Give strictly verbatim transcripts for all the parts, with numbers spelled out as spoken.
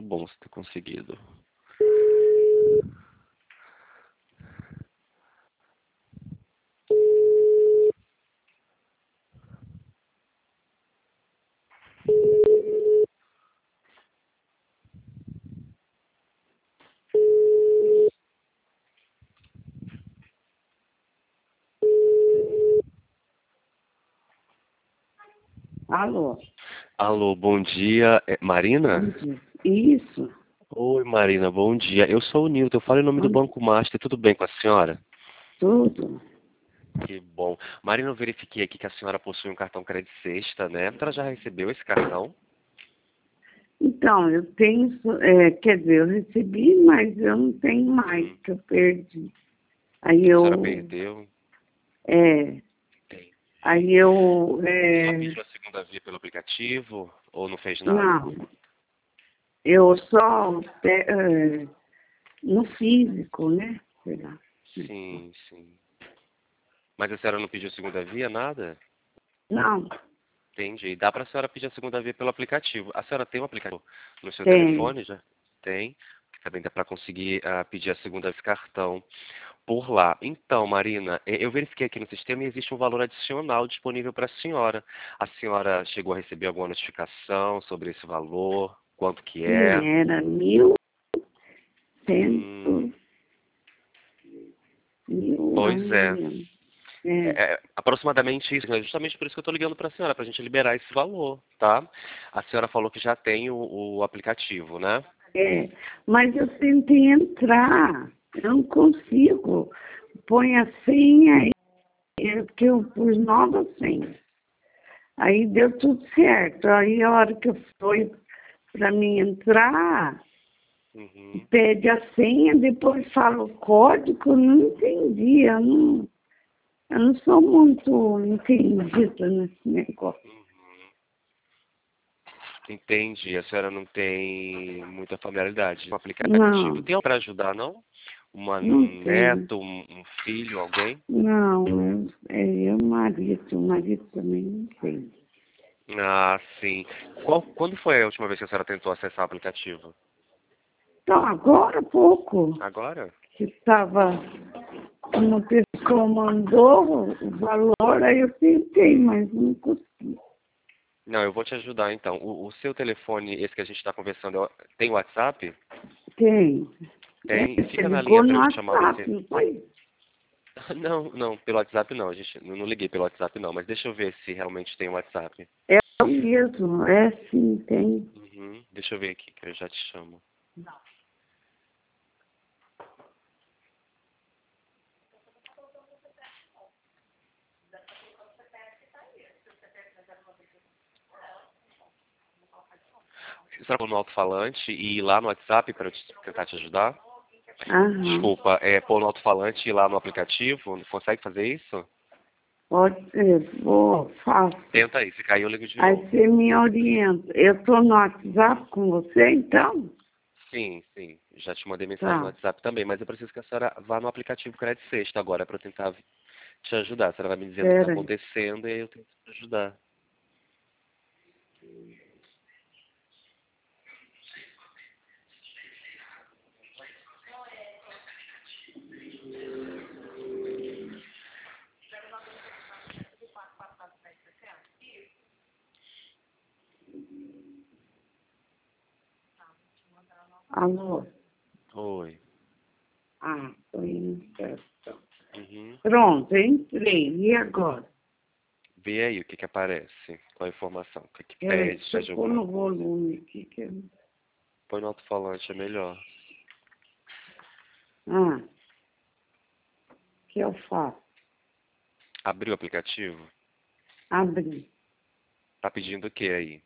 bom você ter conseguido. Alô? Alô, bom dia. É Marina? Bom dia. Isso. Oi, Marina, bom dia. Eu sou o Nilton, eu falo em nome do Bom, Banco Master. Tudo bem com a senhora? tudo. Que bom. Marina, eu verifiquei aqui que a senhora possui um cartão Crédito Sexta, né? A senhora já recebeu esse cartão? Então, eu tenho, é, quer dizer, eu recebi, mas eu não tenho mais, Hum. que eu perdi. Aí A senhora eu, perdeu? é, Tem. aí eu, Já é, pediu a segunda via pelo aplicativo ou não fez nada? não, eu só, é, no físico, né? Sei lá. Sim, sim. Mas a senhora não pediu segunda via, nada? Não, Entendi. Dá para a senhora pedir a segunda via pelo aplicativo. A senhora tem um aplicativo no seu tem. telefone já? Tem. Também dá para conseguir ah, pedir a segunda via cartão por lá. Então, Marina, eh, eu verifiquei aqui no sistema e existe um valor adicional disponível para a senhora. A senhora chegou a receber alguma notificação sobre esse valor? Quanto que Sim, é? era mil Hum, cento, mil, eu pois não é. lembro. É, É, é aproximadamente isso, é justamente por isso que eu estou ligando para a senhora, para a gente liberar esse valor, tá? A senhora falou que já tem o, o aplicativo, né? é, mas eu tentei entrar, eu não consigo. Põe a senha aí, é que eu pus nova senha. Aí deu tudo certo. Aí a hora que eu fui para mim entrar, Uhum. pede a senha, depois fala o código, eu não entendi. Eu não, eu não sou muito entendida nesse negócio. Entendi, a senhora não tem muita familiaridade com o aplicativo. Não, Tem alguém para ajudar, não? Uma, não um tem. neto, um, um filho, alguém? Não, é eu, marido, o marido também não tem. Ah, sim. Qual, quando foi a última vez que a senhora tentou acessar o aplicativo? Então, agora há pouco, Agora? que estava, uma pessoa mandou o valor, aí eu tentei, mas não consegui. Não, eu vou te ajudar então. O, o seu telefone, esse que a gente está conversando, é- tem WhatsApp? Tem. É, Tem. você Fica na ligou linha no para eu te chamar WhatsApp, você. não foi? Não, não, pelo WhatsApp não. A gente, não, não liguei pelo WhatsApp não, mas deixa eu ver se realmente tem WhatsApp. É o mesmo, é sim, tem. Uhum. Deixa eu ver aqui, que eu já te chamo. Você está no alto-falante e ir lá no WhatsApp para eu te- tentar te ajudar? Aham. Desculpa, é pôr no alto-falante e ir lá no aplicativo? Consegue fazer isso? Pode ser, vou, faço. Tenta aí, se cair eu ligo de Aí novo. você me orienta. Eu estou no WhatsApp com você, então? Sim, sim. Já te mandei mensagem no Tá. WhatsApp também, mas eu preciso que a senhora vá no aplicativo Crédito Sexta agora para eu tentar te ajudar. A senhora vai me dizendo o que está Espera aí. acontecendo e aí eu tento te ajudar. Alô? Oi. Ah, estou indo certo. Uhum. Pronto, entrei. E agora? Vê aí o que que aparece. Qual a informação? O que que Peraí, pede? deixa eu Pede pôr alguma no coisa? volume aqui. Que... Põe no alto-falante, é melhor. Ah, o que eu faço? Abriu o aplicativo? Abrir. Tá pedindo o que aí?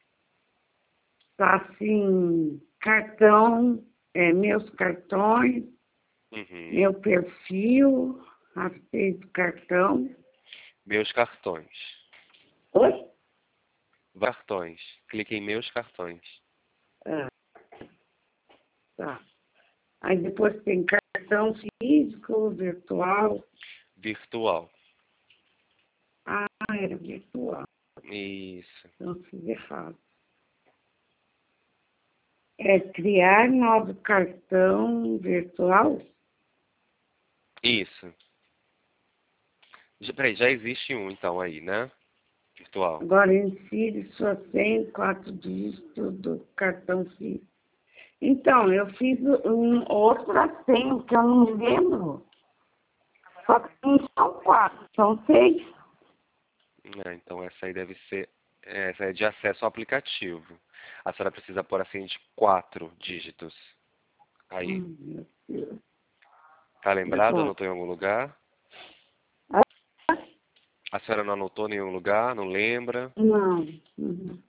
Tá assim, cartão, é, meus cartões, Uhum. meu perfil, aceito cartão. Meus cartões. Oi? Cartões. Clique em meus cartões. Ah, tá. Aí depois tem cartão físico, virtual. Virtual. Ah, era virtual. Isso. Não fiz errado. É criar novo cartão virtual? Isso. Já, peraí, já existe um então aí, né? Virtual. Agora insire sua senha, quatro dígitos do cartão físico. Então, eu fiz um outra senha que eu não me lembro. Só que não são quatro, são seis. É, então essa aí deve ser. Essa é de acesso ao aplicativo. A senhora precisa pôr assim de quatro dígitos. Aí. Hum, meu Deus. Tá lembrado? Bom, Anotou em algum lugar? ah, A senhora não anotou em nenhum lugar? Não lembra? não. Uhum.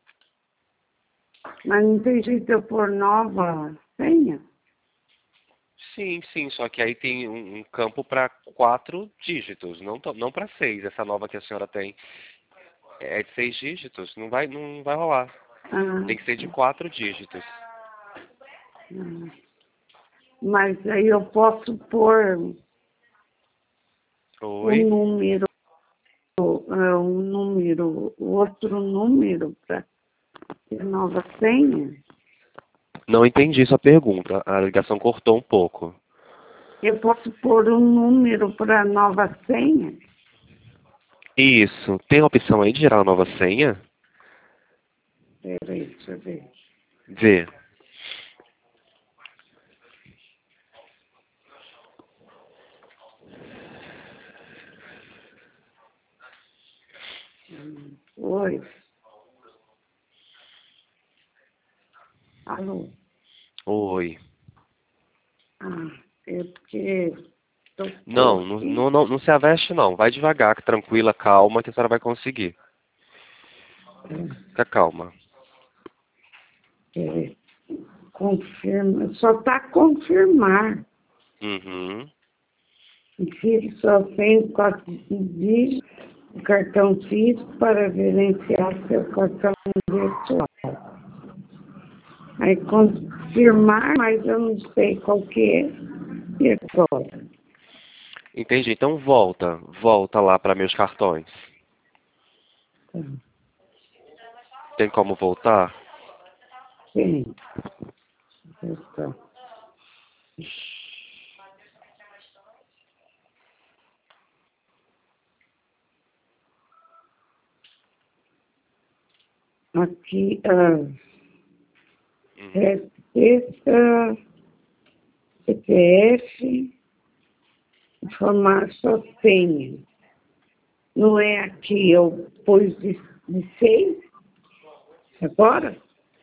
Mas não tem jeito de eu pôr nova senha? Sim, sim, só que aí tem um, um campo para quatro dígitos, não, to- não para seis. Essa nova que a senhora tem é de seis dígitos, não vai, não vai rolar. Ah, Tem que ser de quatro dígitos. ah. Mas aí eu posso pôr o Oi? número, é, um número, outro número para ter nova senha? Não entendi sua pergunta. A ligação cortou um pouco. Eu posso pôr um número para nova senha? Isso. Tem a opção aí de gerar uma nova senha? Peraí, deixa eu ver. Vê. Hum, Oi. Alô? Oi. Ah, é porque tocou Não, não, aqui. não, não, não se aveste não. Vai devagar, que tranquila, calma, que a senhora vai conseguir. Fica calma. É, é, confirma, só está confirmar. Uhum. Insira só tem quatro dígitos o cartão físico para gerenciar seu cartão virtual. Aí confirmar, mas eu não sei qual que é. E agora? Entendi. Então volta. Volta lá para meus cartões. Tá, Tem como voltar? tem. Tá. Aqui, ah, Uhum. receita, C P F, informar sua senha. Não é aqui, eu pus de, de seis agora?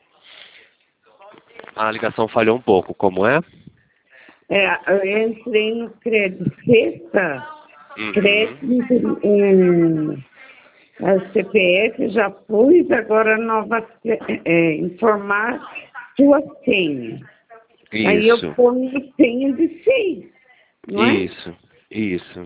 A ligação falhou um pouco. Como é? É, eu entrei no crédito sexta, Uhum. crédito em a C P F, já pus, agora nova se- é, informar sua senha. Aí eu Isso. ponho senha de seis, não é? Isso. Isso.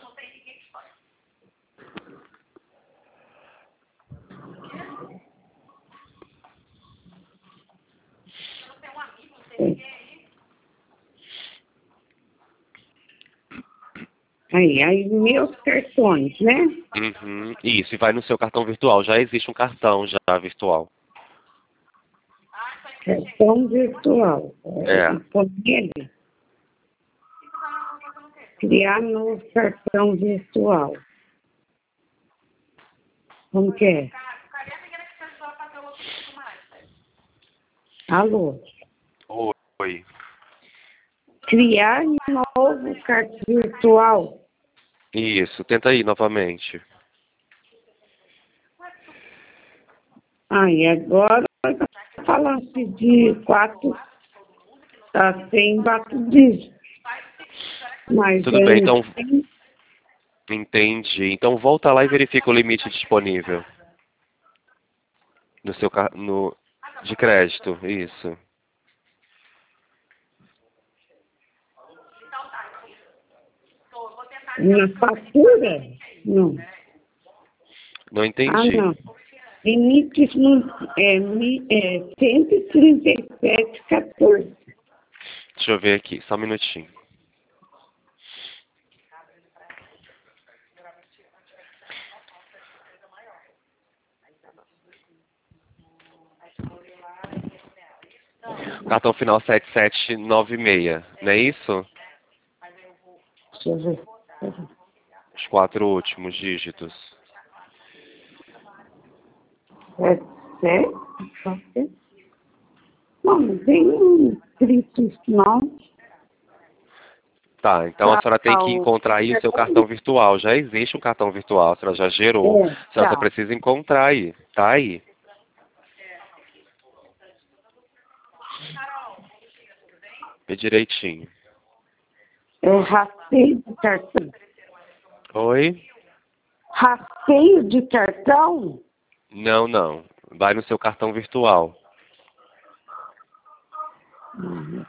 Aí, aí meus cartões, né? Uhum. Isso. E vai no seu cartão virtual. Já existe um cartão já virtual. Cartão virtual. É, É. e põe ele, criar novo cartão virtual. Como que é? Alô? Oi. Criar novo cartão virtual. Isso. Tenta aí novamente. Aí agora falando de quatro, tá sem quatro dígitos. Mas Tudo bem. eu Então, tenho, entendi. Então volta lá e verifica o limite disponível no seu car... no de crédito. Isso. na fatura? Não. Não Ah, entendi. não. Limite no, é, mi- é cento e trinta e sete vírgula quatorze. Deixa eu ver aqui. Só um minutinho. Cartão final sete sete nove seis, não é isso? Deixa eu ver. Os quatro últimos dígitos. É sete? Não, não tem escrito isso, não. Tá, então a Tá, senhora tem que o- encontrar aí o seu cartão virtual. Já existe um cartão virtual, a senhora já gerou. É, A senhora só tá. precisa encontrar aí. Tá aí. Vê direitinho. É rasteio de cartão. Oi? Rasteio de cartão? Não, não. Vai no seu cartão virtual. Hum.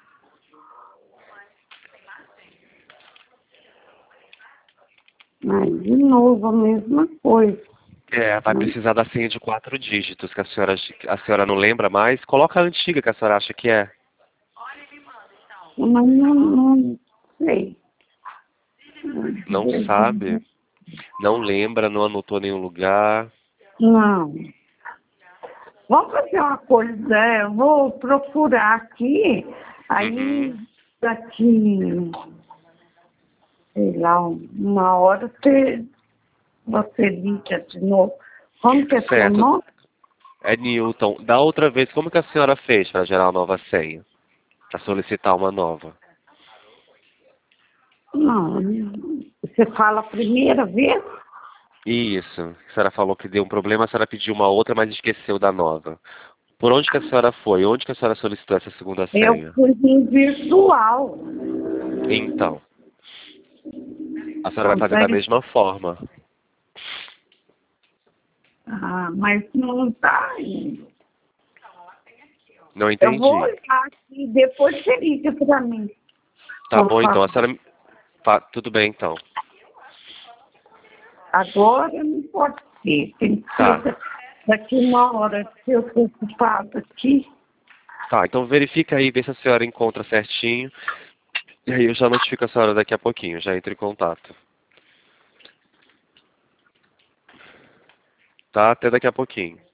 Mas, de novo, a mesma coisa. É, vai Hum. precisar da senha de quatro dígitos que a senhora, a senhora não lembra mais. Coloca a antiga que a senhora acha que é. Mas não, não sei. Não sabe, não lembra, não anotou nenhum lugar. Não. Vamos fazer uma coisa, é, eu vou procurar aqui, aí Uhum. daqui, sei lá, uma hora você, você liga de novo. Como que é seu Certo. nome? É Newton. Da outra vez, como que a senhora fez para gerar uma nova senha? Para solicitar uma nova? Não, você fala a primeira vez? Isso. A senhora falou que deu um problema, a senhora pediu uma outra, mas esqueceu da nova. Por onde que a senhora foi? Onde que a senhora solicitou essa segunda Eu senha? fui em virtual. Então, a senhora vai Então, fazer da daí- mesma forma. ah, mas não está aí. Não Eu vou entendi. olhar aqui, depois você liga para mim. Tá Por bom, então. A favor. senhora... Fa- Tudo bem, então. Agora não pode ser, tem que ser Tá. da- daqui uma hora, se eu estou ocupada aqui. Tá, então verifica aí, vê se a senhora encontra certinho. E aí eu já notifico a senhora daqui a pouquinho, já entro em contato. Tá? Até daqui a pouquinho.